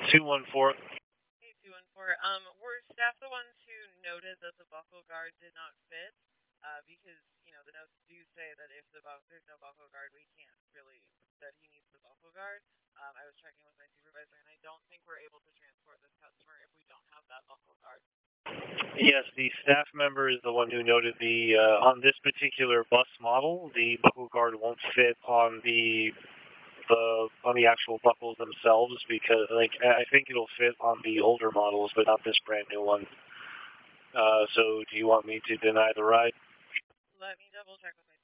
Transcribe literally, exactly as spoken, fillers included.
two one four. Hey, two one four. Um, were staff the ones who noted that the buckle guard did not fit? Uh, because, you know, the notes do say that if the bu- there's no buckle guard, we can't really, that he needs the buckle guard. Um, I was checking with my supervisor, and I don't think we're able to transport this customer if we don't have that buckle guard. Yes, the staff member is the one who noted the, uh, on this particular bus model, the buckle guard won't fit on the, the, on the actual buckles themselves because, like, I think it'll fit on the older models, but not this brand new one. Uh, so do you want me to deny the ride? Let me double check with my